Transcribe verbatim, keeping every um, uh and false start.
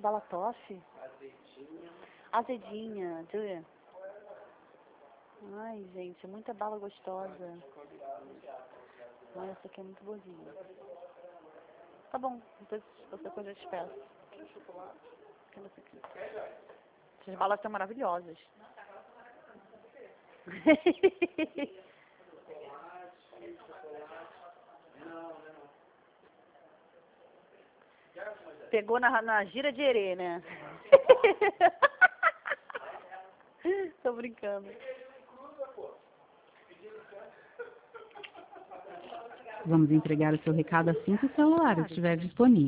Bala toffee? Azedinha, deixa eu ver. Ai, gente, muita bala gostosa. Ai, essa aqui é muito boazinha. Tá bom, depois outra coisa eu te peço. Cadê essa aqui? Essas balas estão maravilhosas. Pegou na, na gira de herê, né? Tô brincando. Vamos entregar o seu recado assim que o celular estiver disponível.